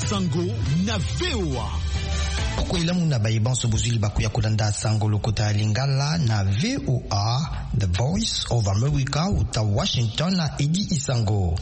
Sango na VOA. Poko ilamu na baibanso bozuli bakuya kolanda Sango lokota Lingala na VOA, The Voice of America uta Washington na Edi Isango.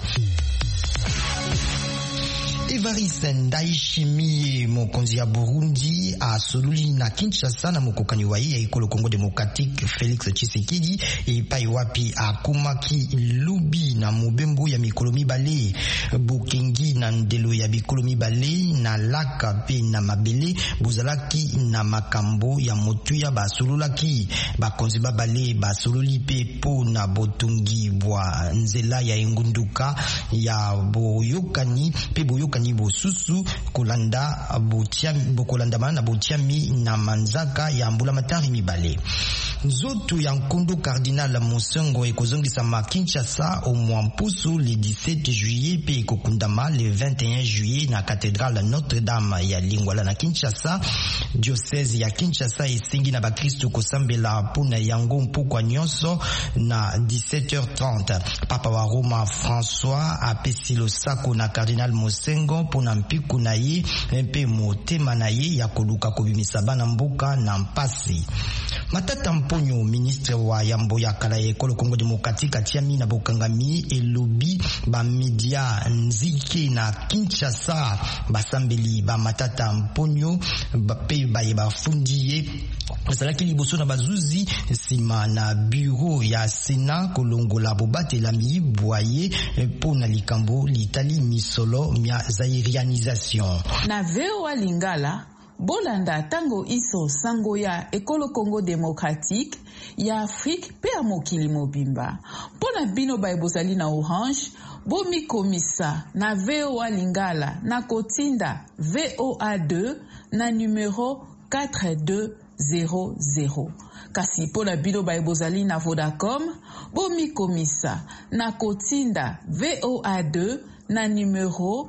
Evariste Ndayishimiye mokonzi ya Burundi asoluli na Kinshasa na mokokani wa ya ikolo Congo Democratique Félix Tshisekedi epai wapi akumaki lubi na mobembo ya mikolo mibale Bukengi na ndelo ya bikolo mibale na laka pe na mabele bozalaki na makambo ya motuya basololaki bakonzi babale basololi pe po na botungi bwa nzela ya engunduka ya boyokani pe boyokani bosusu kolanda bokolandamana na botiami na manzaka ya mbula matari mibale. Nzoto ya nkondo Cardinal Mosengo ekozongisa ma Kinshasa au Mwampusu le 17 juillet pe ekokundama le 21 juillet na cathédrale Notre-Dame ya Lingwala na Kinshasa. Diocèse ya Kinshasa esengi na bakristo kosambela pona yango mpokwa nyonso na 17h30. Papa wa Roma François apesi losako na Cardinal Mosengo pona mpiku na ye mpe motema na ye ya koluka kobimisa bana mboka na mpasi. Matata Mponyo, ministre wa yambo ya kala ya ekolo Congo Democratique atiami na bokangami elobi ba media nzike na Kinshasa basambeli ba Matata Mponyo pe baye bafundiye basalaki liboso na bazuzi sima na bureau ya Sénat kolongola bobatela miboye po na likambo litali misolo mia zairianisation. Na VOA Lingala bolanda tango iso sango ya ekolo Congo Democratique ya Afrique pe ya mokili mobimba. Pona bino baibozali na Orange, bomi komisa na VOA Lingala na kotinda VOA2 na numero 4200. Kasi pona bino baibozali na Vodacom, bomi komisa na kotinda VOA2 na numero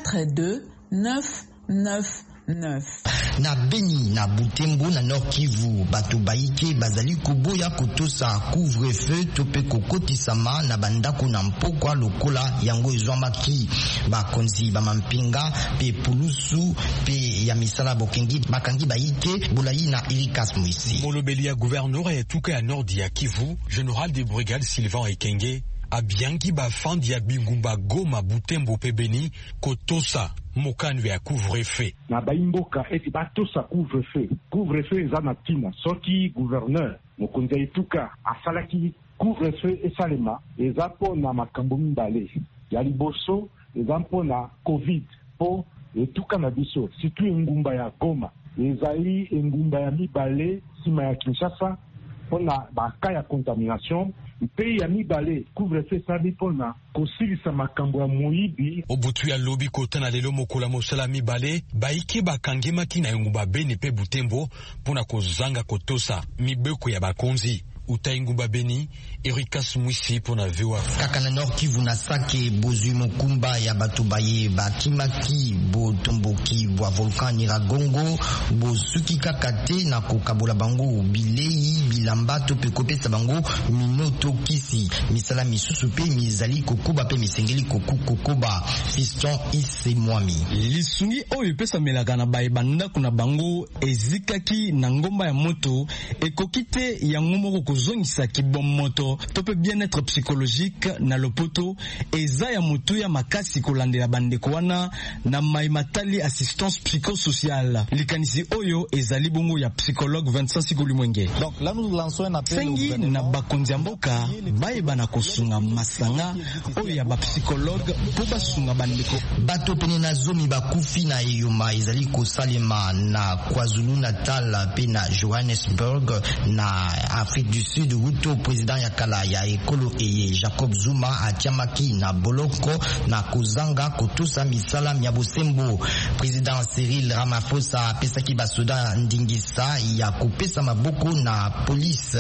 42999. Na Beni na Butembo na Nord Kivu bato baike bazali kuboya kotosa couvre-feu tope kokotisama na bandako na mpokwa lokola yango ezwamaki bakonzi bamampinga pe pulusu pe ya misala bokengi bakangi baike bolayi na Irikas Moisi. Molobeli ya gouverneur ya tuka ya Nord ya Kivu, général de brigade Sylvain Ekenge abiangi bafandi ya Bingumba Goma Butembo pe Beni kotosa mokanu ya couvre-feu. Na baimboka eti batosa couvre-feu. Couvre-feu eza na tina. Soki gouverneur mokonzi etuka asalaki couvre-feu esalema eza po na makambo mibale. Ya liboso eza po na Covid po etuka na biso. Situ engumba ya Goma ezali engumba ya mibale sima ya Kinshasa po na baka ya contamination. Pays ya mibale couvre-feu sabi pona kosilisa makambo ya moyibi. Obutu ya lobi kota na lelo mokola mosala mibale baike bakangemaki na engumba Beni pe Butembo pona kozanga kotosa mibeko ya bakonzi. Uta engumba Beni, Irikas Moisi pona VOA. Kaka na Nord Kivu na Sake bozui mokumba ya batu baye bakimaki bo tomboki bwa volcan Nyiragongo bosuki kakate na kokabola bango bilei bilamba to pe kopesa bango minoto kisi misala misusu pe mizali kokuba pe misengeli kokuba fiston ise mwami. Lisungi oyo pesa melaka na baye banda kuna bango ezikaki na ngomba ya moto ekokite ya ngomoko kozongisa kibomoto tope bien-être psychologique na lopoto eza ya mutu ya makasi kolandela bandeko wana na maimatali assistance psychosociale likanisi oyo ezali bongo ya psychologue Vincent Siguli Mwenge. Donc là nous lançons un appel sengi na bakonzi ya mboka bayeba na kosunga masanga oyo ya ba psychologue po basunga bandeko bato pene na zomi bakufi na eyoma ezali kosalema na KwaZulu Natal pe na Johannesburg na Afrique du Sud wuto président ya kala ya ekolo eye Jacob Zuma atiamaki na boloko na kozanga kotosa misala ya bosembo. Président Cyril Ramaphosa apesaki basoda ndingisa ya kopesa maboko na police.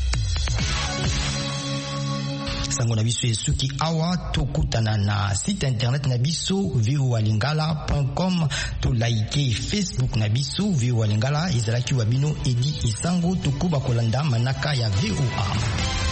Sango na biso esuki awa tokutana na site internet na biso voalingala.com to like Facebook na biso voalingala ezalaki wa bino Edi Isango tokuba kolanda manaka ya VOA.